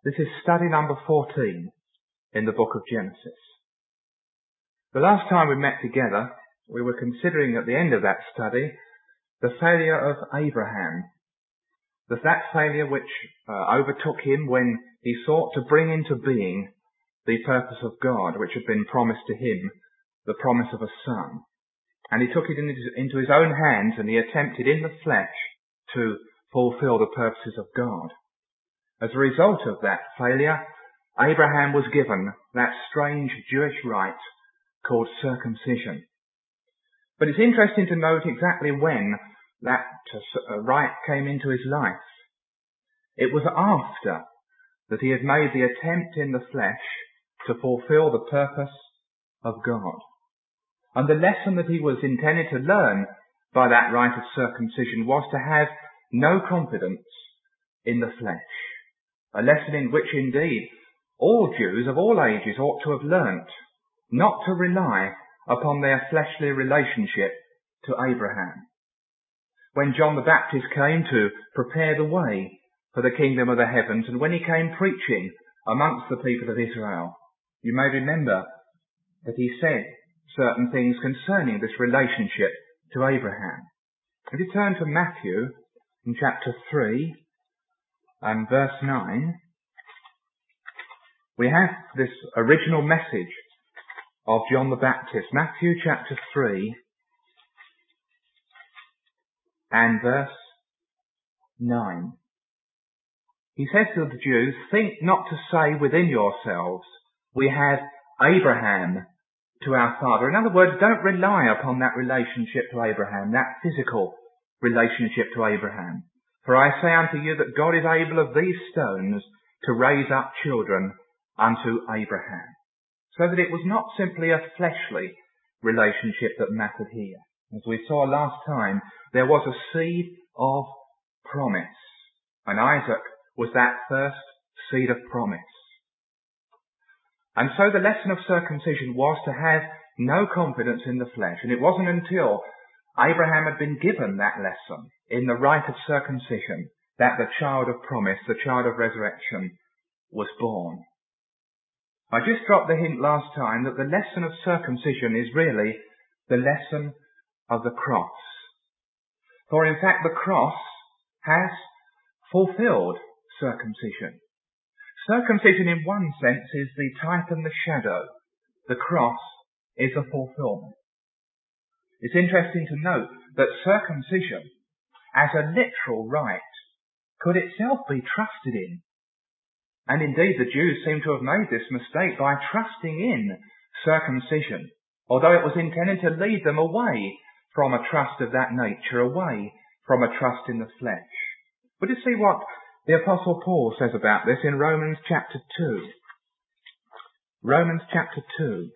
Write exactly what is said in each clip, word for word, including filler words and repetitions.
This is study number fourteen in the book of Genesis. The last time we met together, we were considering at the end of that study the failure of Abraham. That that failure which uh, overtook him when he sought to bring into being the purpose of God, which had been promised to him, the promise of a son. And he took it in his, into his own hands, and he attempted in the flesh to fulfill the purposes of God. As a result of that failure, Abraham was given that strange Jewish rite called circumcision. But it's interesting to note exactly when that rite came into his life. It was after that he had made the attempt in the flesh to fulfill the purpose of God. And the lesson that he was intended to learn by that rite of circumcision was to have no confidence in the flesh. A lesson in which indeed all Jews of all ages ought to have learnt not to rely upon their fleshly relationship to Abraham. When John the Baptist came to prepare the way for the kingdom of the heavens, and when he came preaching amongst the people of Israel, you may remember that he said certain things concerning this relationship to Abraham. If you turn to Matthew in chapter three and verse nine, we have this original message of John the Baptist. Matthew chapter three and verse nine. He says to the Jews, "Think not to say within yourselves, we have Abraham to our father." In other words, don't rely upon that relationship to Abraham, that physical relationship to Abraham. "For I say unto you that God is able of these stones to raise up children unto Abraham." So that it was not simply a fleshly relationship that mattered here. As we saw last time, there was a seed of promise, and Isaac was that first seed of promise. And so the lesson of circumcision was to have no confidence in the flesh, and it wasn't until Abraham had been given that lesson in the rite of circumcision that the child of promise, the child of resurrection, was born. I just dropped the hint last time that the lesson of circumcision is really the lesson of the cross. For in fact the cross has fulfilled circumcision. Circumcision in one sense is the type and the shadow. The cross is a fulfillment. It's interesting to note that circumcision, as a literal rite, could itself be trusted in. And indeed the Jews seem to have made this mistake by trusting in circumcision, although it was intended to lead them away from a trust of that nature, away from a trust in the flesh. But you see what the Apostle Paul says about this in Romans chapter two. Romans chapter two.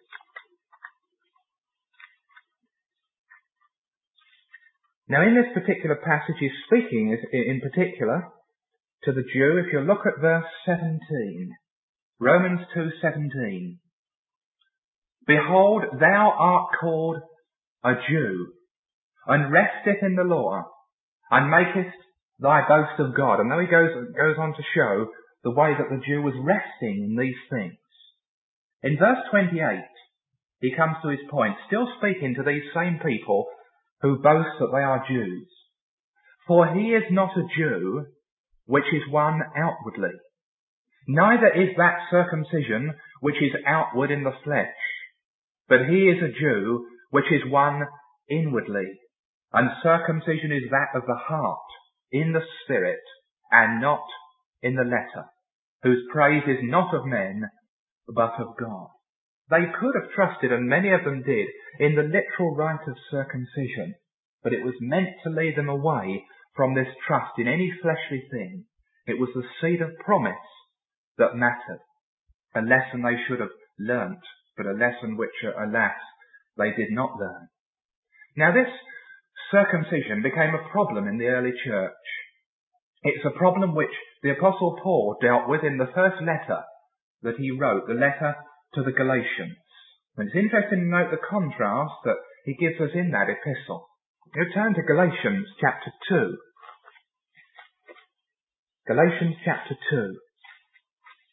Now in this particular passage he's speaking in particular to the Jew. If you look at verse seventeen, Romans two seventeen. "Behold, thou art called a Jew, and resteth in the law, and makest thy boast of God." And though he goes, goes on to show the way that the Jew was resting in these things. In verse twenty-eight, he comes to his point, still speaking to these same people who boast that they are Jews. "For he is not a Jew, which is one outwardly. Neither is that circumcision which is outward in the flesh, but he is a Jew which is one inwardly. And circumcision is that of the heart, in the spirit, and not in the letter, whose praise is not of men, but of God." They could have trusted, and many of them did, in the literal rite of circumcision, but it was meant to lead them away from this trust in any fleshly thing. It was the seed of promise that mattered, a lesson they should have learnt, but a lesson which, alas, they did not learn. Now this circumcision became a problem in the early church. It's a problem which the Apostle Paul dealt with in the first letter that he wrote, the letter to the Galatians. And it's interesting to note the contrast that he gives us in that epistle. You turn to Galatians chapter two. Galatians chapter two.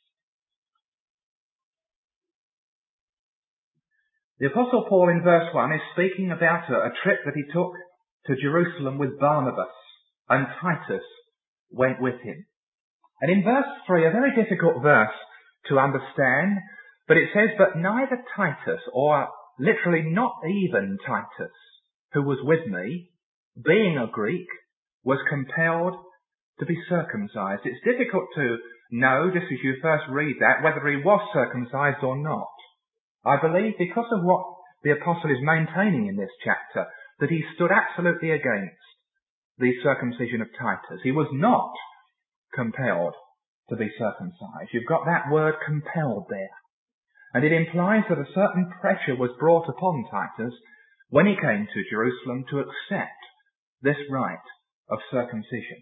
The Apostle Paul in verse one is speaking about a, a trip that he took to Jerusalem with Barnabas, and Titus went with him. And in verse three, a very difficult verse to understand, but it says, "But neither Titus," or literally not even Titus, "who was with me, being a Greek, was compelled to be circumcised." It's difficult to know, just as you first read that, whether he was circumcised or not. I believe, because of what the apostle is maintaining in this chapter, that he stood absolutely against the circumcision of Titus. He was not compelled to be circumcised. You've got that word "compelled" there. And it implies that a certain pressure was brought upon Titus when he came to Jerusalem to accept this rite of circumcision.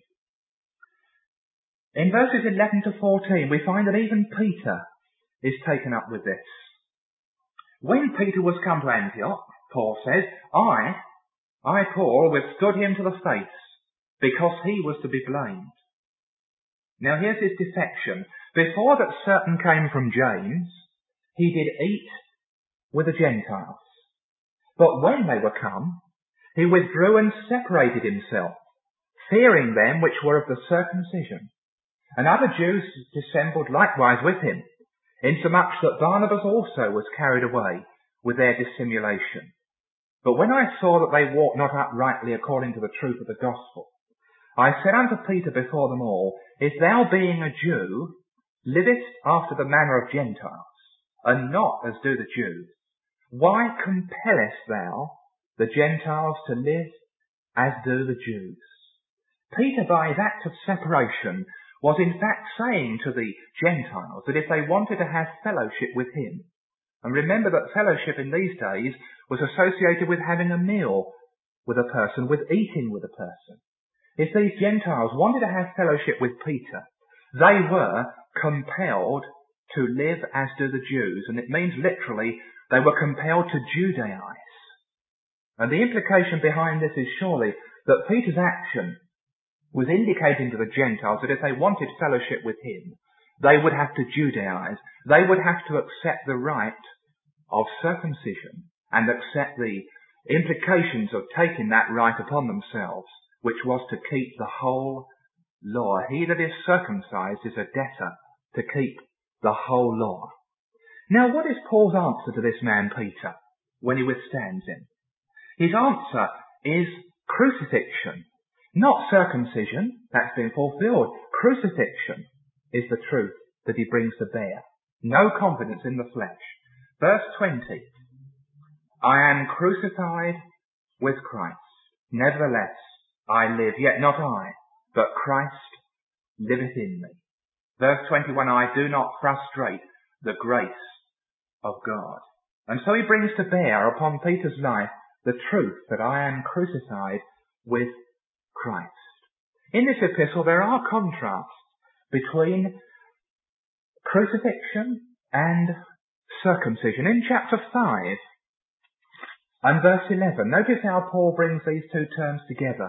In verses eleven to fourteen, we find that even Peter is taken up with this. "When Peter was come to Antioch," Paul says, I, I, Paul, withstood him to the face, because he was to be blamed." Now here's his defection. Before that certain came from James, he did eat with the Gentiles. But when they were come, he withdrew and separated himself, fearing them which were of the circumcision. And other Jews dissembled likewise with him, insomuch that Barnabas also was carried away with their dissimulation. But when I saw that they walked not uprightly according to the truth of the gospel, I said unto Peter before them all, If thou, being a Jew, livest after the manner of Gentiles, and not as do the Jews, why compellest thou the Gentiles to live as do the Jews? Peter, by his act of separation, was in fact saying to the Gentiles that if they wanted to have fellowship with him, and remember that fellowship in these days was associated with having a meal with a person, with eating with a person. If these Gentiles wanted to have fellowship with Peter, they were compelled to live as do the Jews, and it means literally they were compelled to Judaize. And the implication behind this is surely that Peter's action was indicating to the Gentiles that if they wanted fellowship with him, they would have to Judaize. They would have to accept the rite of circumcision and accept the implications of taking that rite upon themselves, which was to keep the whole law. He that is circumcised is a debtor to keep the whole law. Now, what is Paul's answer to this man Peter when he withstands him? His answer is crucifixion. Not circumcision, that's been fulfilled. Crucifixion is the truth that he brings to bear. No confidence in the flesh. Verse twenty, I am crucified with Christ. Nevertheless, I live, yet not I, but Christ liveth in me. Verse twenty-one, I do not frustrate the grace of God. And so he brings to bear upon Peter's life the truth that I am crucified with Christ. In this epistle there are contrasts between crucifixion and circumcision. In chapter five and verse eleven, notice how Paul brings these two terms together.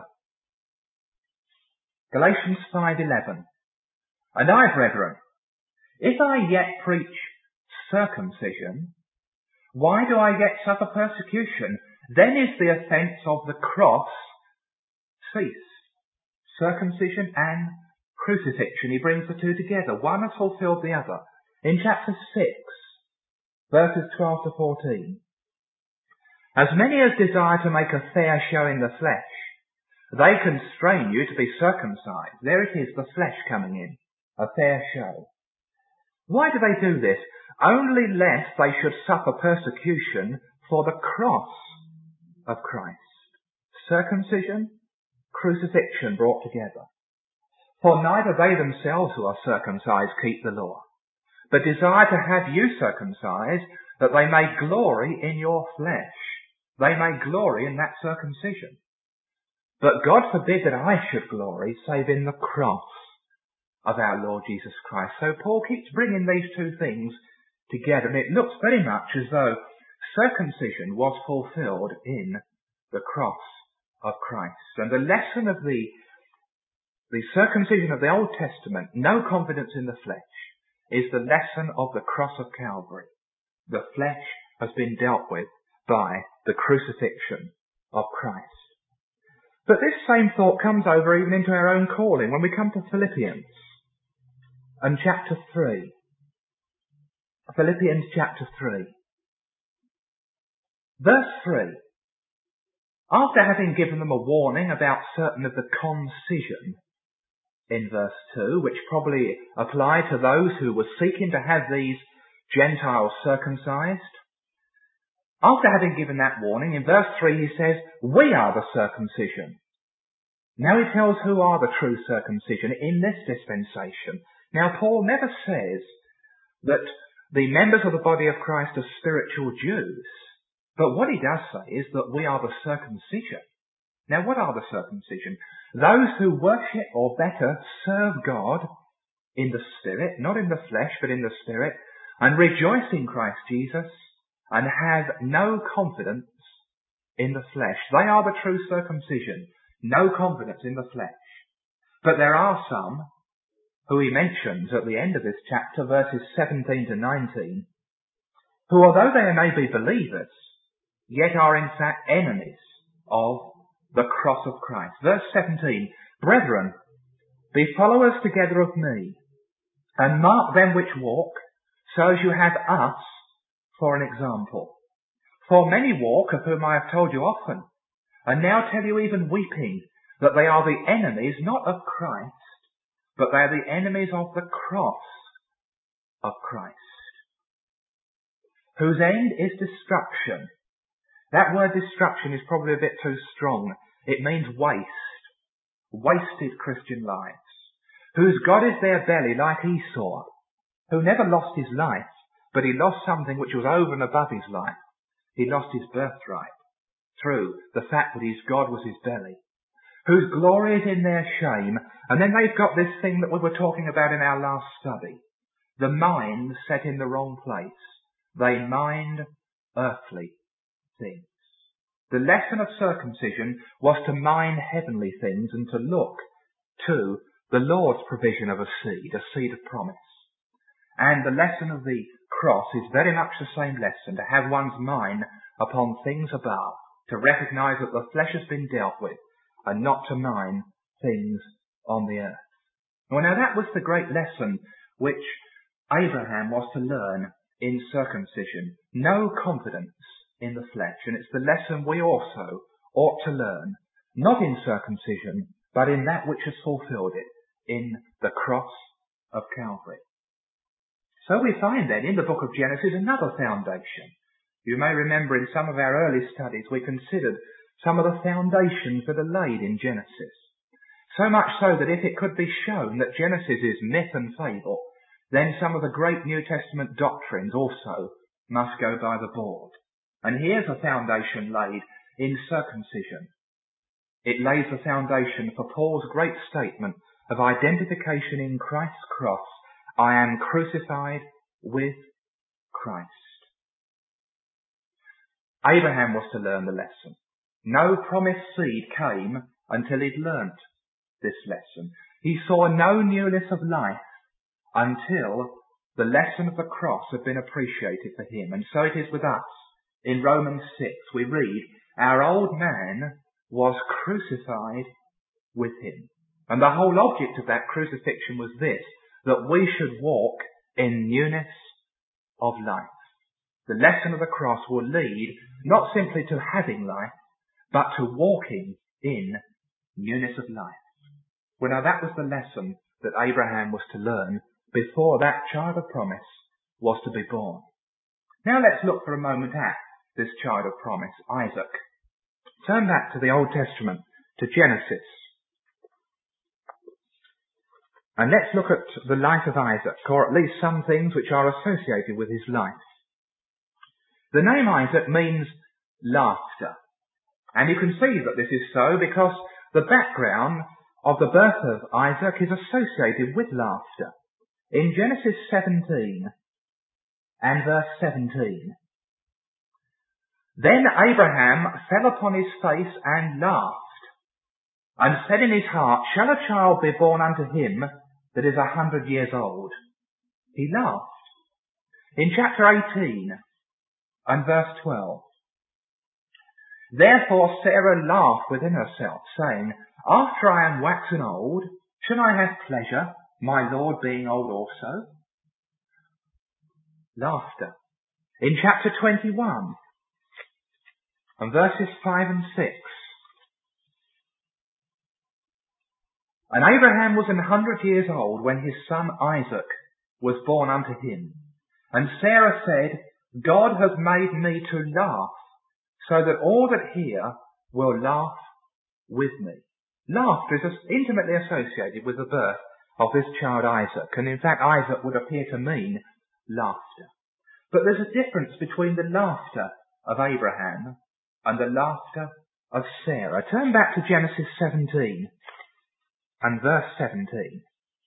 Galatians five eleven. And I, brethren, if I yet preach circumcision, why do I yet suffer persecution? Then is the offence of the cross ceased. Circumcision and crucifixion, he brings the two together. One has fulfilled the other. In chapter six, verses twelve to fourteen. As many as desire to make a fair show in the flesh, they constrain you to be circumcised. There it is, the flesh coming in. A fair show. Why do they do this? Only lest they should suffer persecution for the cross of Christ. Circumcision, crucifixion brought together. For neither they themselves who are circumcised keep the law, but desire to have you circumcised, that they may glory in your flesh. They may glory in that circumcision. But God forbid that I should glory, save in the cross of our Lord Jesus Christ. So Paul keeps bringing these two things together, and it looks very much as though circumcision was fulfilled in the cross of Christ. And the lesson of the, the circumcision of the Old Testament, no confidence in the flesh, is the lesson of the cross of Calvary. The flesh has been dealt with by the crucifixion of Christ. But this same thought comes over even into our own calling when we come to Philippians and chapter three. Philippians chapter three. Verse three. After having given them a warning about certain of the concision in verse two, which probably applied to those who were seeking to have these Gentiles circumcised, after having given that warning, in verse three he says, we are the circumcision. Now he tells who are the true circumcision in this dispensation. Now Paul never says that the members of the body of Christ are spiritual Jews, but what he does say is that we are the circumcision. Now what are the circumcision? Those who worship, or better, serve God in the Spirit, not in the flesh, but in the Spirit, and rejoice in Christ Jesus, and have no confidence in the flesh. They are the true circumcision. No confidence in the flesh. But there are some who he mentions at the end of this chapter, verses seventeen to nineteen, who, although they may be believers, yet are in fact enemies of the cross of Christ. Verse seventeen, brethren, be followers together of me, and mark them which walk, so as you have us for an example. For many walk, of whom I have told you often, and now tell you even weeping, that they are the enemies not of Christ, but they are the enemies of the cross of Christ, whose end is destruction. That word destruction is probably a bit too strong. It means waste, wasted Christian lives, whose God is their belly like Esau, who never lost his life, but he lost something which was over and above his life. He lost his birthright through the fact that his God was his belly, whose glory is in their shame. And then they've got this thing that we were talking about in our last study, the mind set in the wrong place. They mind earthly things. The lesson of circumcision was to mind heavenly things and to look to the Lord's provision of a seed, a seed of promise. And the lesson of the cross is very much the same lesson, to have one's mind upon things above, to recognise that the flesh has been dealt with, and not to mind things on the earth. Well, now that was the great lesson which Abraham was to learn in circumcision. No confidence in the flesh. And it's the lesson we also ought to learn, not in circumcision, but in that which has fulfilled it, in the cross of Calvary. So we find then in the book of Genesis another foundation. You may remember in some of our early studies we considered some of the foundations that are laid in Genesis. So much so that if it could be shown that Genesis is myth and fable, then some of the great New Testament doctrines also must go by the board. And here's a foundation laid in circumcision. It lays the foundation for Paul's great statement of identification in Christ's cross. I am crucified with Christ. Abraham was to learn the lesson. No promised seed came until he'd learnt this lesson. He saw no newness of life until the lesson of the cross had been appreciated for him. And so it is with us. In Romans six we read, our old man was crucified with him. And the whole object of that crucifixion was this, that we should walk in newness of life. The lesson of the cross will lead not simply to having life, but to walking in newness of life. Well, now that was the lesson that Abraham was to learn before that child of promise was to be born. Now let's look for a moment at this child of promise, Isaac. Turn back to the Old Testament, to Genesis. And let's look at the life of Isaac, or at least some things which are associated with his life. The name Isaac means laughter. And you can see that this is so because the background of the birth of Isaac is associated with laughter. In Genesis seventeen and verse seventeen, then Abraham fell upon his face and laughed, and said in his heart, shall a child be born unto him that is a hundred years old? He laughed. In chapter eighteen And verse twelve. Therefore Sarah laughed within herself, saying, After I am waxen old, shall I have pleasure, my Lord being old also? Laughter. In chapter twenty-one, and verses five and six. And Abraham was an hundred years old when his son Isaac was born unto him. And Sarah said, God has made me to laugh, so that all that hear will laugh with me. Laughter is intimately associated with the birth of this child Isaac, and in fact Isaac would appear to mean laughter. But there's a difference between the laughter of Abraham and the laughter of Sarah. Turn back to Genesis seventeen and verse seventeen.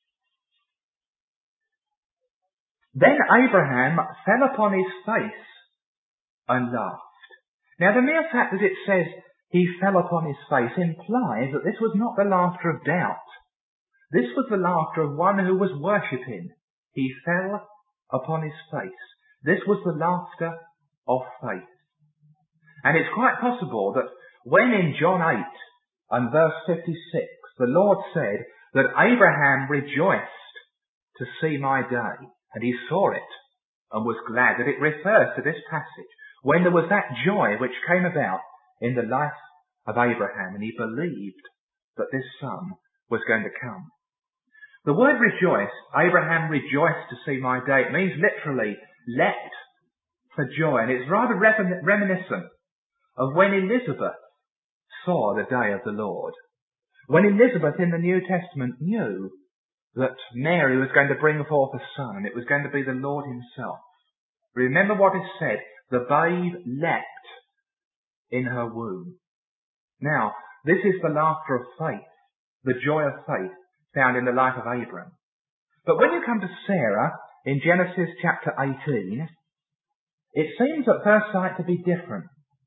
Then Abraham fell upon his face and laughed. Now the mere fact that it says he fell upon his face implies that this was not the laughter of doubt. This was the laughter of one who was worshipping. He fell upon his face. This was the laughter of faith. And it's quite possible that when in John eight and verse fifty-six, the Lord said that Abraham rejoiced to see my day, and he saw it and was glad, that it refers to this passage, when there was that joy which came about in the life of Abraham, and he believed that this son was going to come. The word rejoice, Abraham rejoiced to see my day, it means literally leapt for joy, and it's rather remin- reminiscent of when Elizabeth saw the day of the Lord. When Elizabeth in the New Testament knew that Mary was going to bring forth a son, and it was going to be the Lord himself. Remember what is said, the babe leapt in her womb. Now, this is the laughter of faith, the joy of faith found in the life of Abraham. But when you come to Sarah in Genesis chapter eighteen, it seems at first sight to be different.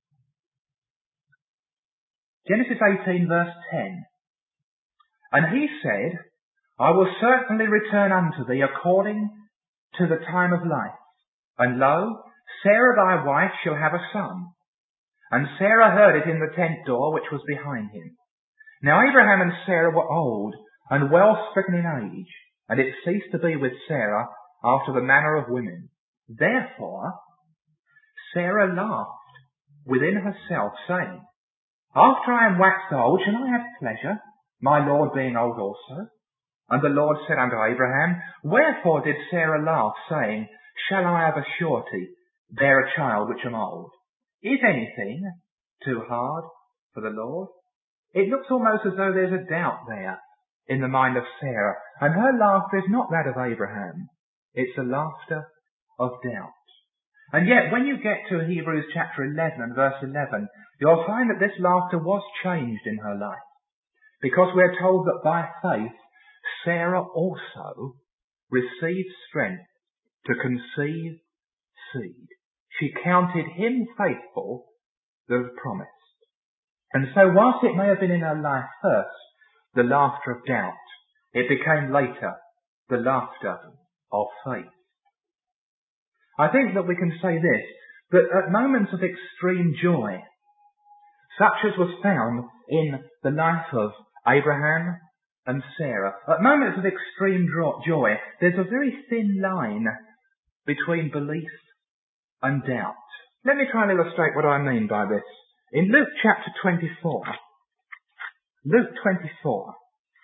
Genesis eighteen verse ten. And he said, I will certainly return unto thee according to the time of life. And lo, Sarah thy wife shall have a son. And Sarah heard it in the tent door which was behind him. Now Abraham and Sarah were old and well stricken in age, and it ceased to be with Sarah after the manner of women. Therefore Sarah laughed within herself, saying, After I am waxed old, shall I have pleasure, my Lord being old also? And the Lord said unto Abraham, Wherefore did Sarah laugh, saying, Shall I of a surety bear a child which am old? Is anything too hard for the Lord? It looks almost as though there's a doubt there in the mind of Sarah, and her laughter is not that of Abraham. It's a laughter of doubt. And yet, when you get to Hebrews chapter eleven and verse eleven, you'll find that this laughter was changed in her life, because we're told that by faith, Sarah also received strength to conceive seed. She counted him faithful that had promised. And so whilst it may have been in her life first the laughter of doubt, it became later the laughter of faith. I think that we can say this, that at moments of extreme joy, such as was found in the life of Abraham and Sarah, at moments of extreme joy, there's a very thin line between belief and doubt. Let me try and illustrate what I mean by this. In Luke chapter twenty-four, Luke twenty-four,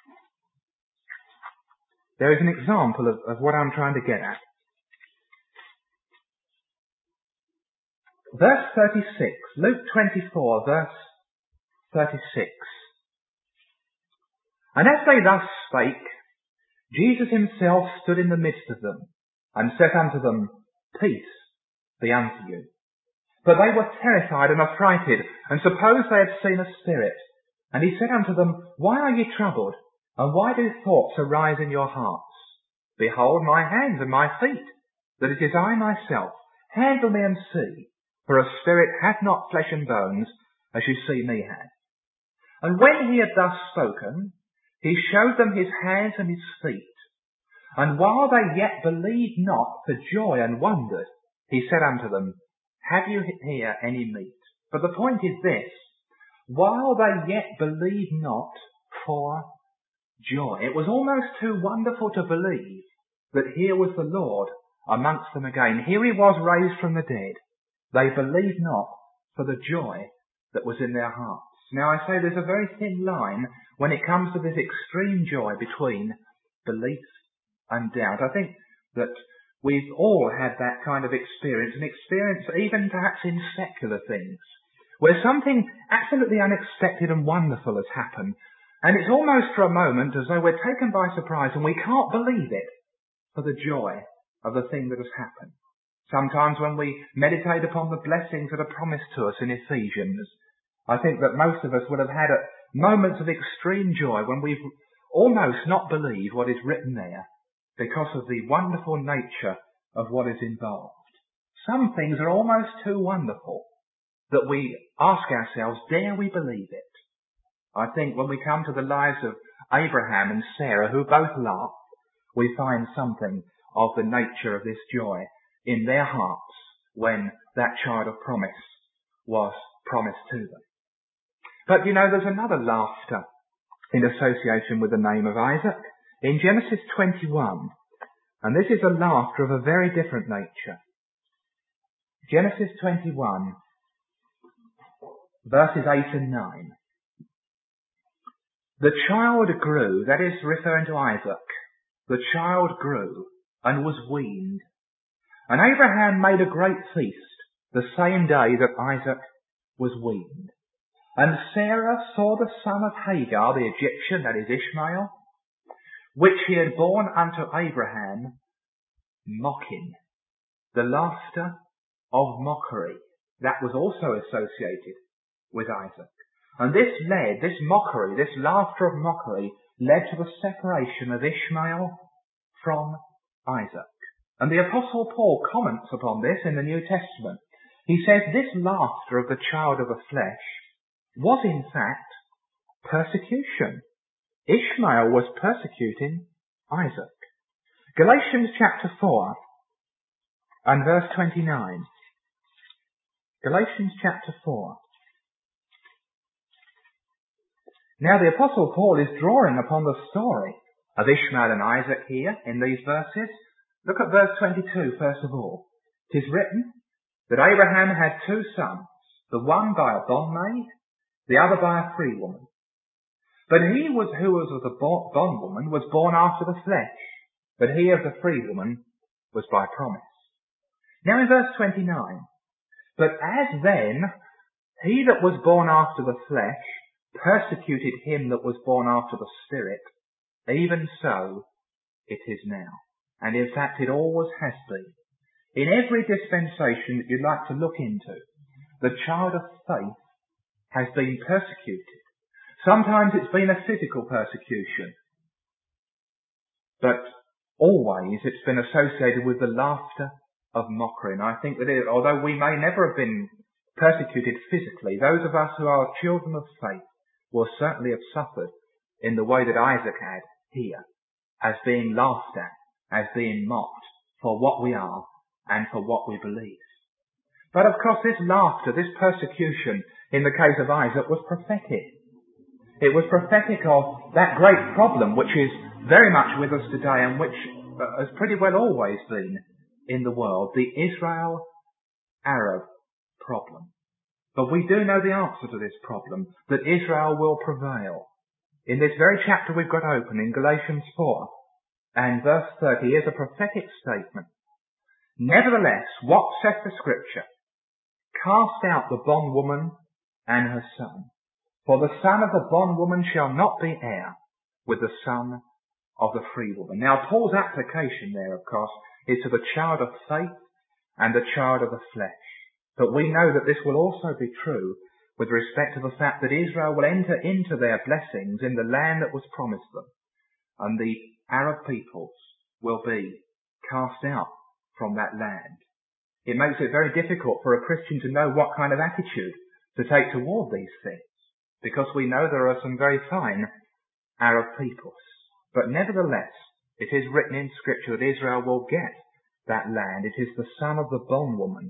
there is an example of, of what I'm trying to get at. Verse thirty-six, Luke twenty-four, verse thirty-six. And as they thus spake, Jesus himself stood in the midst of them, and said unto them, Peace be unto you. But they were terrified and affrighted, and supposed they had seen a spirit. And he said unto them, Why are ye troubled? And why do thoughts arise in your hearts? Behold my hands and my feet, that it is I myself. Handle me and see, for a spirit hath not flesh and bones, as you see me have. And when he had thus spoken, he showed them his hands and his feet. And while they yet believed not for joy and wondered, he said unto them, have you here any meat? But the point is this, while they yet believed not for joy. It was almost too wonderful to believe that here was the Lord amongst them again. Here he was raised from the dead. They believed not for the joy that was in their hearts. Now I say there's a very thin line when it comes to this extreme joy between belief and doubt. I think that we've all had that kind of experience, an experience even perhaps in secular things, where something absolutely unexpected and wonderful has happened, and it's almost for a moment as though we're taken by surprise and we can't believe it for the joy of the thing that has happened. Sometimes when we meditate upon the blessings that are promised to us in Ephesians, I think that most of us would have had moments of extreme joy when we've almost not believed what is written there because of the wonderful nature of what is involved. Some things are almost too wonderful that we ask ourselves, dare we believe it? I think when we come to the lives of Abraham and Sarah, who both laughed, we find something of the nature of this joy in their hearts when that child of promise was promised to them. But you know, there's another laughter in association with the name of Isaac. In Genesis twenty-one, and this is a laughter of a very different nature. Genesis twenty-one, verses eight and nine. The child grew, that is referring to Isaac, the child grew and was weaned. And Abraham made a great feast the same day that Isaac was weaned. And Sarah saw the son of Hagar, the Egyptian, that is Ishmael, which he had borne unto Abraham, mocking. The laughter of mockery, that was also associated with Isaac. And this led, this mockery, this laughter of mockery, led to the separation of Ishmael from Isaac. And the Apostle Paul comments upon this in the New Testament. He says this laughter of the child of the flesh was in fact persecution. Ishmael was persecuting Isaac. Galatians chapter four and verse twenty-nine. Galatians chapter four. Now the Apostle Paul is drawing upon the story of Ishmael and Isaac here in these verses. Look at verse twenty-two first of all. It is written that Abraham had two sons, the one by a bondmaid, the other by a free woman. But he was who was of the bondwoman was born after the flesh, but he of the free woman was by promise. Now in verse twenty-nine, but as then he that was born after the flesh persecuted him that was born after the Spirit, even so it is now. And in fact it always has been. In every dispensation that you'd like to look into, the child of faith has been persecuted. Sometimes it's been a physical persecution, but always it's been associated with the laughter of mockery. And I think that it, although we may never have been persecuted physically, those of us who are children of faith will certainly have suffered in the way that Isaac had here, as being laughed at, as being mocked for what we are and for what we believe. But of course this laughter, this persecution in the case of Isaac was prophetic. It was prophetic of that great problem which is very much with us today and which has pretty well always been in the world, the Israel-Arab problem. But we do know the answer to this problem, that Israel will prevail. In this very chapter we've got open in Galatians four and verse thirty is a prophetic statement. Nevertheless, what saith the Scripture? Cast out the bondwoman and her son. For the son of the bondwoman shall not be heir with the son of the free woman. Now Paul's application there, of course, is to the child of faith and the child of the flesh. But we know that this will also be true with respect to the fact that Israel will enter into their blessings in the land that was promised them. And the Arab peoples will be cast out from that land. It makes it very difficult for a Christian to know what kind of attitude to take toward these things, because we know there are some very fine Arab peoples. But nevertheless, it is written in Scripture that Israel will get that land. It is the son of the bondwoman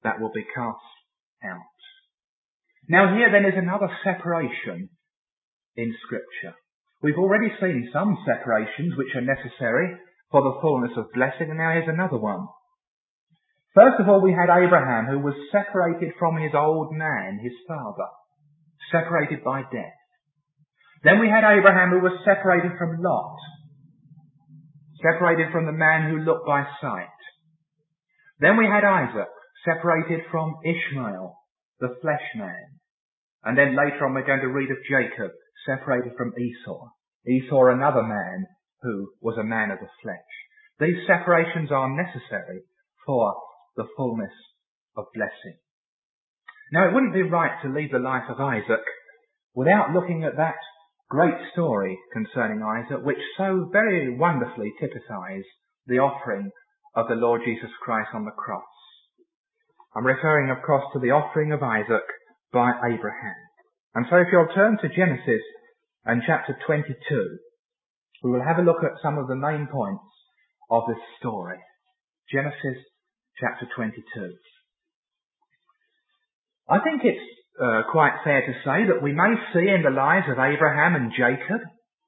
that will be cast out. Now here then is another separation in Scripture. We've already seen some separations which are necessary for the fullness of blessing, and now here's another one. First of all, we had Abraham, who was separated from his old man, his father, separated by death. Then we had Abraham, who was separated from Lot, separated from the man who looked by sight. Then we had Isaac, separated from Ishmael, the flesh man. And then later on we're going to read of Jacob, separated from Esau. Esau, another man who was a man of the flesh. These separations are necessary for the fullness of blessing. Now, it wouldn't be right to leave the life of Isaac without looking at that great story concerning Isaac, which so very wonderfully typifies the offering of the Lord Jesus Christ on the cross. I'm referring, of course, to the offering of Isaac by Abraham. And so if you'll turn to Genesis and chapter twenty-two, we will have a look at some of the main points of this story. Genesis chapter twenty-two. I think it's uh, quite fair to say that we may see in the lives of Abraham and Jacob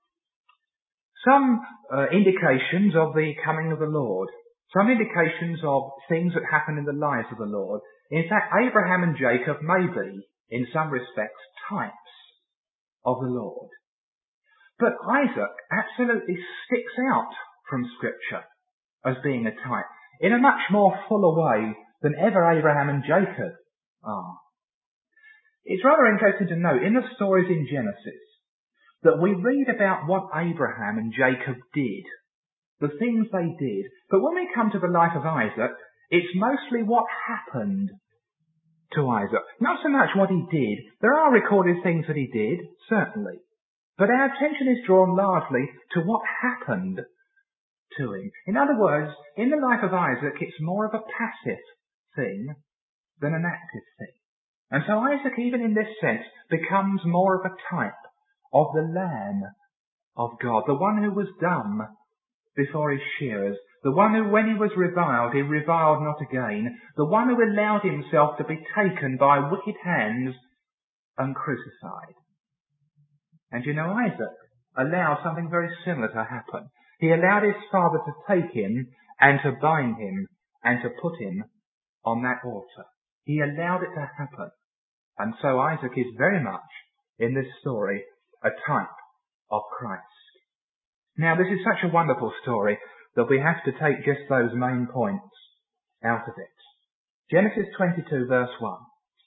some uh, indications of the coming of the Lord, some indications of things that happen in the lives of the Lord. In fact, Abraham and Jacob may be, in some respects, types of the Lord. But Isaac absolutely sticks out from Scripture as being a type in a much more fuller way than ever Abraham and Jacob are. It's rather interesting to note in the stories in Genesis that we read about what Abraham and Jacob did, the things they did, but when we come to the life of Isaac, it's mostly what happened to Isaac. Not so much what he did. There are recorded things that he did, certainly, but our attention is drawn largely to what happened to him. In other words, in the life of Isaac, it's more of a passive thing than an active thing. And so Isaac, even in this sense, becomes more of a type of the Lamb of God, the one who was dumb before his shearers, the one who, when he was reviled, he reviled not again, the one who allowed himself to be taken by wicked hands and crucified. And you know, Isaac allowed something very similar to happen. He allowed his father to take him and to bind him and to put him on that altar. He allowed it to happen. And so Isaac is very much, in this story, a type of Christ. Now, this is such a wonderful story that we have to take just those main points out of it. Genesis twenty-two, verse one.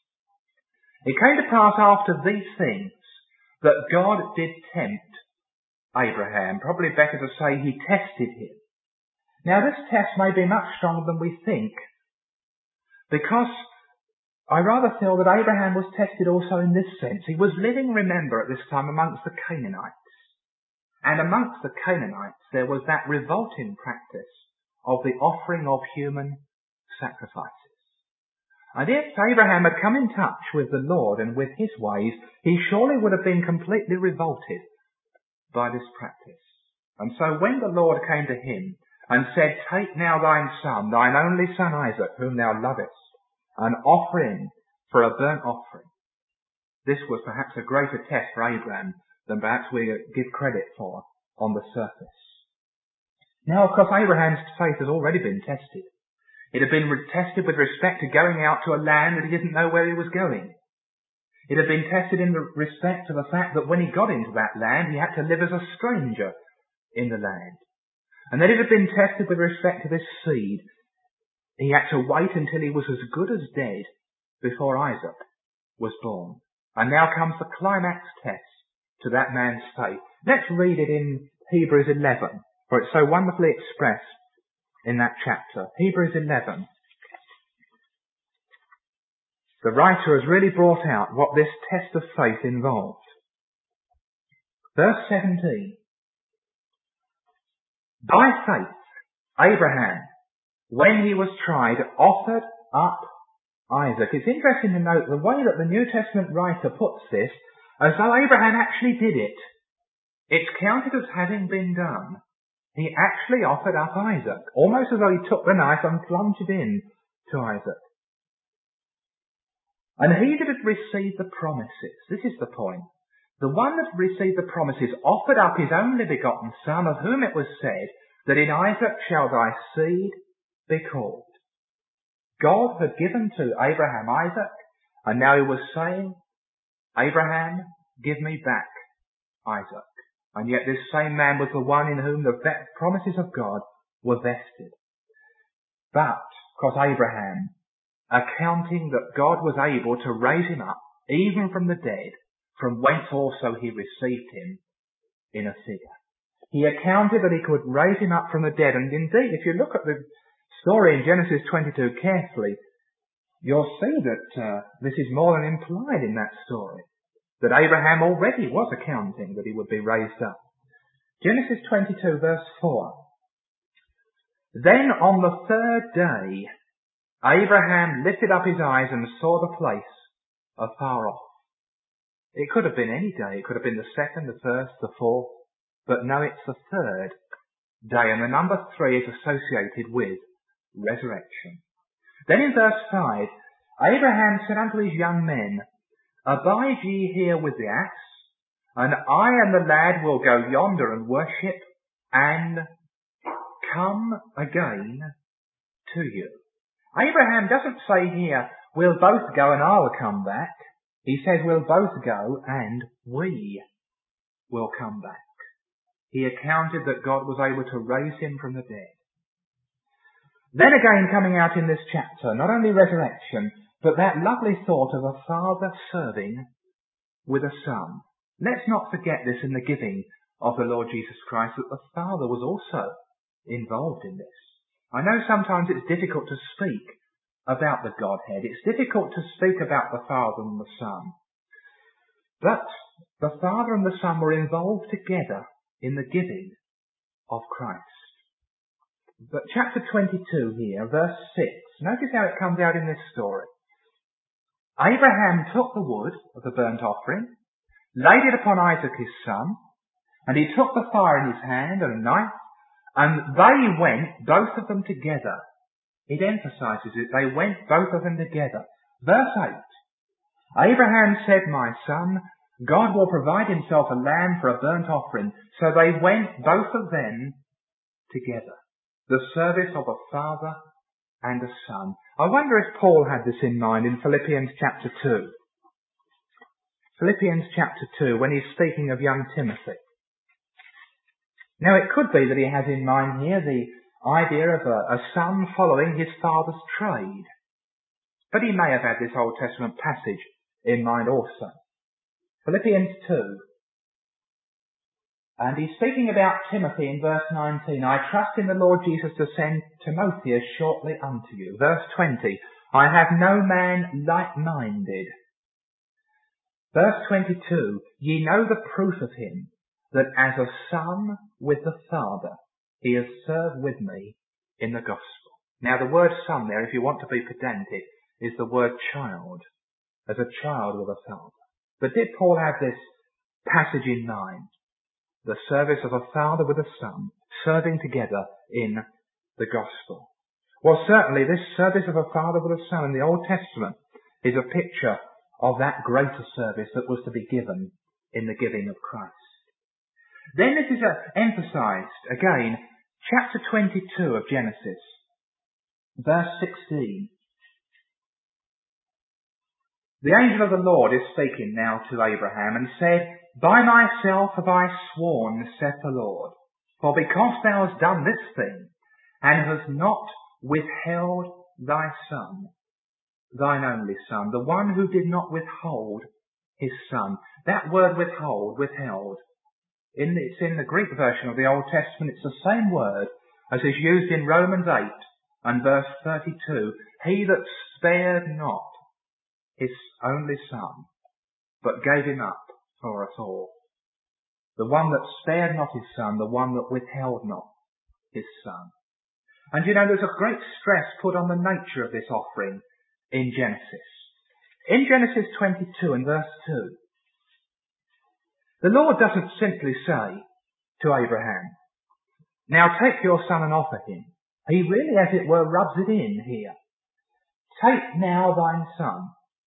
It came to pass after these things that God did tempt Abraham. Probably better to say he tested him. Now, this test may be much stronger than we think, because I rather feel that Abraham was tested also in this sense. He was living, remember, at this time amongst the Canaanites. And amongst the Canaanites there was that revolting practice of the offering of human sacrifices. And if Abraham had come in touch with the Lord and with his ways, he surely would have been completely revolted by this practice. And so when the Lord came to him and said, "Take now thine son, thine only son Isaac, whom thou lovest, and offer him for a burnt offering," this was perhaps a greater test for Abraham than perhaps we give credit for on the surface. Now, of course, Abraham's faith has already been tested. It had been tested with respect to going out to a land that he didn't know where he was going. It had been tested in respect to the fact that when he got into that land, he had to live as a stranger in the land. And then it had been tested with respect to this seed. He had to wait until he was as good as dead before Isaac was born. And now comes the climax test to that man's faith. Let's read it in Hebrews eleven, for it's so wonderfully expressed in that chapter. Hebrews eleven. The writer has really brought out what this test of faith involved. Verse seventeen. By faith, Abraham, when he was tried, offered up Isaac. It's interesting to note the way that the New Testament writer puts this, as though Abraham actually did it. It's counted as having been done. He actually offered up Isaac, almost as though he took the knife and plunged it in to Isaac. And he that had received the promises, this is the point, the one that received the promises offered up his only begotten son, of whom it was said, that in Isaac shall thy seed be called. God had given to Abraham Isaac, and now he was saying, Abraham, give me back Isaac. And yet this same man was the one in whom the promises of God were vested. But, because Abraham, accounting that God was able to raise him up, even from the dead, from whence also he received him in a figure. He accounted that he could raise him up from the dead. And indeed, if you look at the story in Genesis twenty-two carefully, you'll see that uh, this is more than implied in that story, that Abraham already was accounting that he would be raised up. Genesis twenty-two verse four. Then on the third day, Abraham lifted up his eyes and saw the place afar off. It could have been any day. It could have been the second, the first, the fourth. But no, it's the third day. And the number three is associated with resurrection. Then in verse five, Abraham said unto his young men, Abide ye here with the ass, and I and the lad will go yonder and worship, and come again to you. Abraham doesn't say here, we'll both go and I'll come back. He says we'll both go and we will come back. He accounted that God was able to raise him from the dead. Then again, coming out in this chapter, not only resurrection, but that lovely thought of a father serving with a son. Let's not forget this in the giving of the Lord Jesus Christ, that the Father was also involved in this. I know sometimes it's difficult to speak about the Godhead. It's difficult to speak about the Father and the Son. But the Father and the Son were involved together in the giving of Christ. But chapter twenty-two here, verse six, notice how it comes out in this story. Abraham took the wood of the burnt offering, laid it upon Isaac his son, and he took the fire in his hand and a knife, and they went, both of them together. It emphasizes it, they went both of them together. Verse eight, Abraham said, My son, God will provide himself a lamb for a burnt offering. So they went, both of them, together. The service of a father and a son. I wonder if Paul had this in mind in Philippians chapter two. Philippians chapter two, when he's speaking of young Timothy. Now it could be that he has in mind here the idea of a, a son following his father's trade. But he may have had this Old Testament passage in mind also. Philippians two. And he's speaking about Timothy in verse nineteen. I trust in the Lord Jesus to send Timotheus shortly unto you. Verse twenty. I have no man like-minded. Verse twenty-two. Ye know the proof of him, that as a son with the Father, he has served with me in the gospel. Now the word son there, if you want to be pedantic, is the word child. As a child with a father. But did Paul have this passage in mind? The service of a father with a son, serving together in the gospel. Well, certainly this service of a father with a son in the Old Testament is a picture of that greater service that was to be given in the giving of Christ. Then this is uh, emphasized again, chapter twenty-two of Genesis, verse sixteen. The angel of the Lord is speaking now to Abraham and said, By myself have I sworn, saith the Lord, for because thou hast done this thing, and hast not withheld thy son, thine only son, the one who did not withhold his son. That word withhold, withheld, in the, it's in the Greek version of the Old Testament, it's the same word as is used in Romans eight and verse thirty-two. He that spared not his only son, but gave him up for us all. The one that spared not his son, the one that withheld not his son. And you know, there's a great stress put on the nature of this offering in Genesis. In Genesis twenty-two and verse two, the Lord doesn't simply say to Abraham, now take your son and offer him. He really, as it were, rubs it in here. Take now thine son,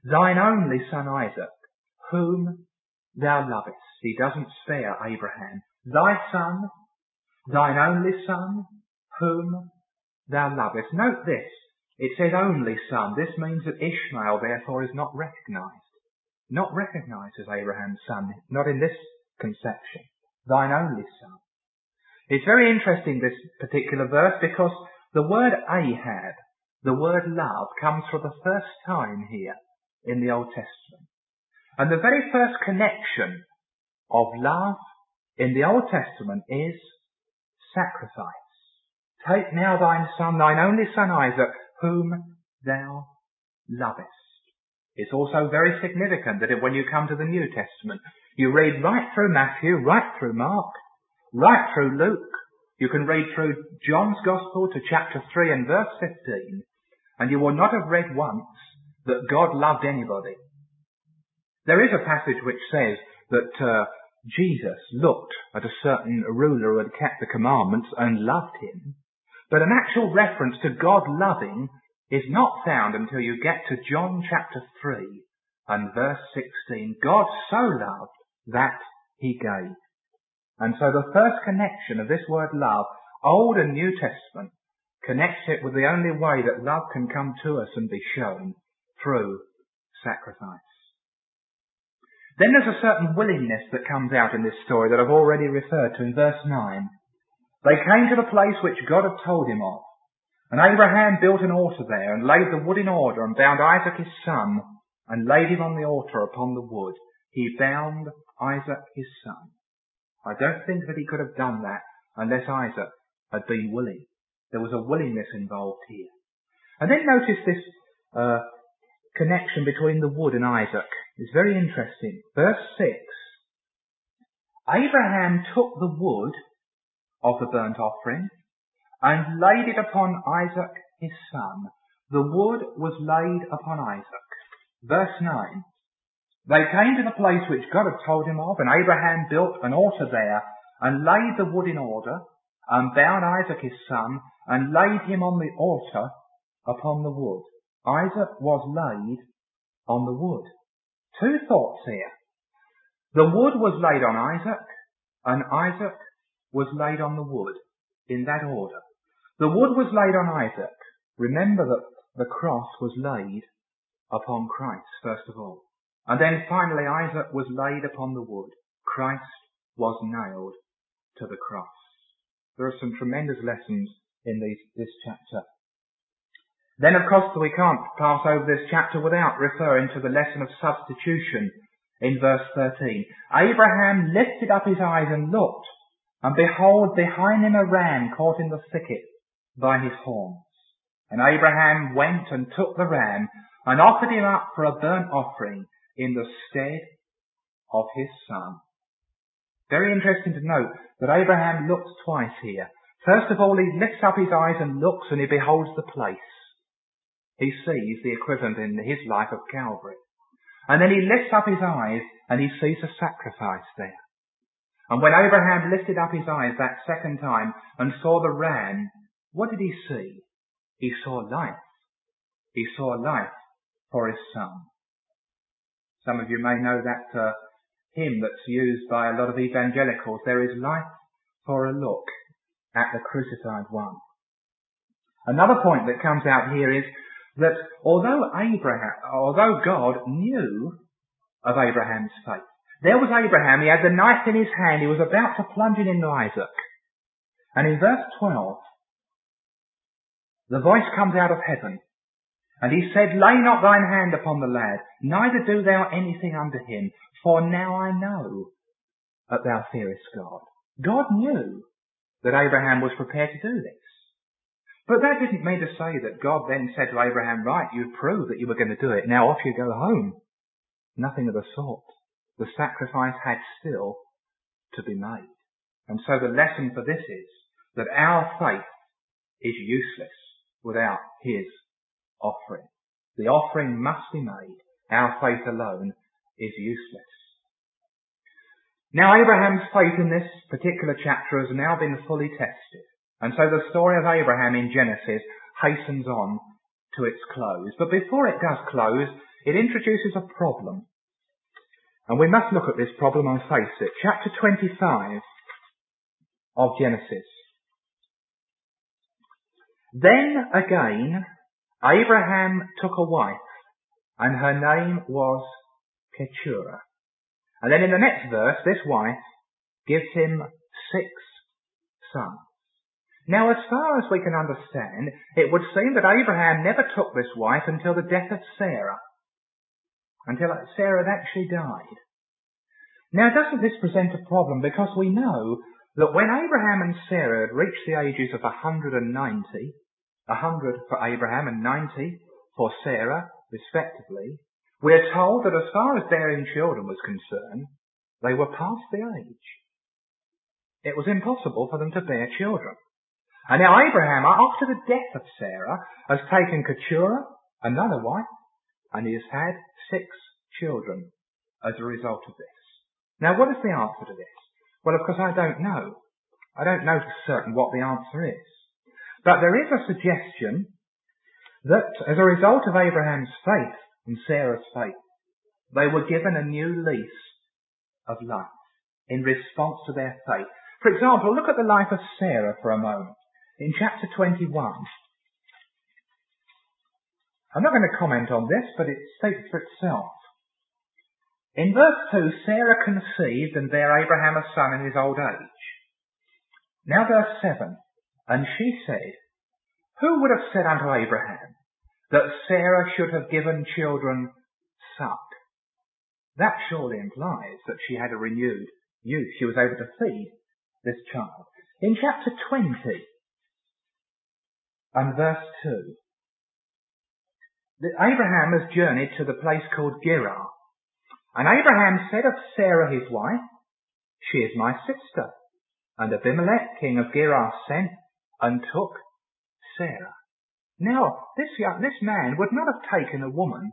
thine only son Isaac, whom thou lovest. He doesn't spare Abraham. Thy son, thine only son, whom thou lovest. Note this. It says only son. This means that Ishmael, therefore, is not recognised. Not recognised as Abraham's son. Not in this conception. Thine only son. It's very interesting, this particular verse, because the word Ahab, the word love, comes for the first time here in the Old Testament. And the very first connection of love in the Old Testament is sacrifice. Take now thine son, thine only son Isaac, whom thou lovest. It's also very significant that when you come to the New Testament, you read right through Matthew, right through Mark, right through Luke. You can read through John's Gospel to chapter three and verse fifteen, and you will not have read once that God loved anybody. There is a passage which says that uh, Jesus looked at a certain ruler who had kept the commandments and loved him, but an actual reference to God loving is not found until you get to John chapter three and verse sixteen. God so loved that he gave. And so the first connection of this word love, Old and New Testament, connects it with the only way that love can come to us and be shown, through sacrifice. Then there's a certain willingness that comes out in this story that I've already referred to in verse nine. They came to the place which God had told him of, and Abraham built an altar there and laid the wood in order and bound Isaac his son and laid him on the altar upon the wood. He bound Isaac his son. I don't think that he could have done that unless Isaac had been willing. There was a willingness involved here. And then notice this uh, connection between the wood and Isaac. It's very interesting. Verse six. Abraham took the wood of the burnt offering and laid it upon Isaac his son. The wood was laid upon Isaac. Verse nine. They came to the place which God had told him of, and Abraham built an altar there and laid the wood in order and bound Isaac his son and laid him on the altar upon the wood. Isaac was laid on the wood. Two thoughts here. The wood was laid on Isaac and Isaac was laid on the wood in that order. The wood was laid on Isaac. Remember that the cross was laid upon Christ first of all. And then finally Isaac was laid upon the wood. Christ was nailed to the cross. There are some tremendous lessons in these, this chapter. Then of course we can't pass over this chapter without referring to the lesson of substitution in verse thirteen. Abraham lifted up his eyes and looked, and behold, behind him a ram caught in the thicket by his horns. And Abraham went and took the ram and offered him up for a burnt offering in the stead of his son. Very interesting to note that Abraham looks twice here. First of all, he lifts up his eyes and looks, and he beholds the place. He sees the equivalent in his life of Calvary. And then he lifts up his eyes and he sees a sacrifice there. And when Abraham lifted up his eyes that second time and saw the ram, what did he see? He saw life. He saw life for his son. Some of you may know that uh, hymn that's used by a lot of evangelicals. There is life for a look at the crucified one. Another point that comes out here is that although Abraham, although God knew of Abraham's faith, there was Abraham, he had the knife in his hand, he was about to plunge it into Isaac. And in verse twelve, the voice comes out of heaven, and he said, Lay not thine hand upon the lad, neither do thou anything unto him, for now I know that thou fearest God. God knew that Abraham was prepared to do this. But that didn't mean to say that God then said to Abraham, right, you've proved that you were going to do it, now off you go home. Nothing of the sort. The sacrifice had still to be made. And so the lesson for this is that our faith is useless without his offering. The offering must be made. Our faith alone is useless. Now Abraham's faith in this particular chapter has now been fully tested. And so the story of Abraham in Genesis hastens on to its close. But before it does close, it introduces a problem. And we must look at this problem and face it. Chapter twenty-five of Genesis. Then again, Abraham took a wife, and her name was Keturah. And then in the next verse, this wife gives him six sons. Now, as far as we can understand, it would seem that Abraham never took this wife until the death of Sarah, until Sarah had actually died. Now, doesn't this present a problem? Because we know that when Abraham and Sarah had reached the ages of one hundred ninety, one hundred for Abraham and ninety for Sarah, respectively, we are told that as far as bearing children was concerned, they were past the age. It was impossible for them to bear children. And now Abraham, after the death of Sarah, has taken Keturah, another wife, and he has had six children as a result of this. Now, what is the answer to this? Well, of course, I don't know. I don't know for certain what the answer is. But there is a suggestion that as a result of Abraham's faith and Sarah's faith, they were given a new lease of life in response to their faith. For example, look at the life of Sarah for a moment. In chapter twenty-one, I'm not going to comment on this, but it speaks for itself. In verse two, Sarah conceived and bare Abraham a son in his old age. Now verse seven, and she said, who would have said unto Abraham that Sarah should have given children suck? That surely implies that she had a renewed youth. She was able to feed this child. In chapter twenty and verse two, Abraham has journeyed to the place called Gerar. And Abraham said of Sarah his wife, she is my sister. And Abimelech, king of Gerar, sent and took Sarah. Now, this young, this man would not have taken a woman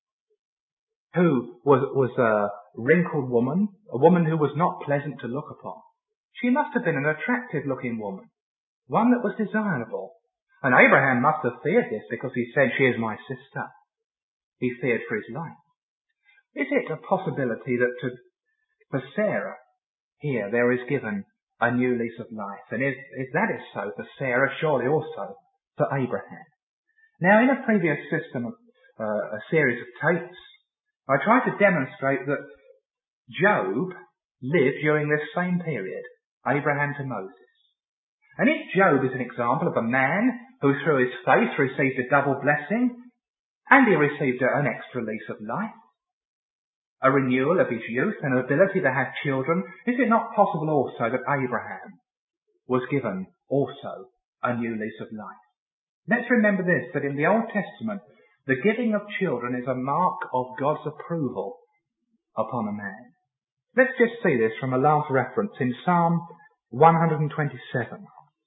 who was, was a wrinkled woman, a woman who was not pleasant to look upon. She must have been an attractive looking woman, one that was desirable. And Abraham must have feared this because he said, she is my sister. He feared for his life. Is it a possibility that to, for Sarah here there is given a new lease of life? And if, if that is so for Sarah, surely also for Abraham. Now, in a previous system, of, uh, a series of tapes, I tried to demonstrate that Job lived during this same period, Abraham to Moses. And if Job is an example of a man who through his faith received a double blessing, and he received an extra lease of life, a renewal of his youth, and an ability to have children, is it not possible also that Abraham was given also a new lease of life? Let's remember this, that in the Old Testament, the giving of children is a mark of God's approval upon a man. Let's just see this from a last reference in Psalm one twenty-seven.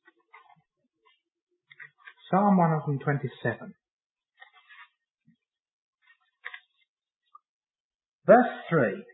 Psalm one twenty-seven. Verse three.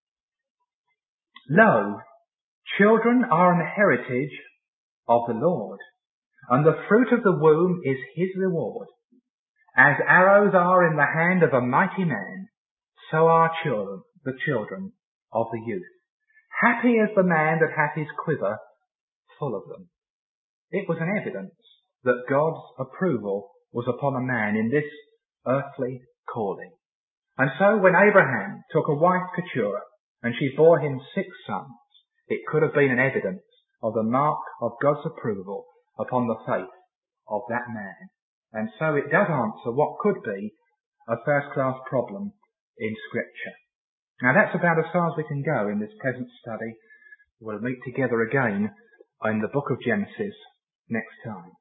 Lo, children are an heritage of the Lord, and the fruit of the womb is his reward. As arrows are in the hand of a mighty man, so are children, the children of the youth. Happy is the man that hath his quiver full of them. It was an evidence that God's approval was upon a man in this earthly calling. And so when Abraham took a wife Keturah, and she bore him six sons, it could have been an evidence of the mark of God's approval upon the faith of that man. And so it does answer what could be a first-class problem in Scripture. Now that's about as far as we can go in this present study. We'll meet together again in the book of Genesis next time.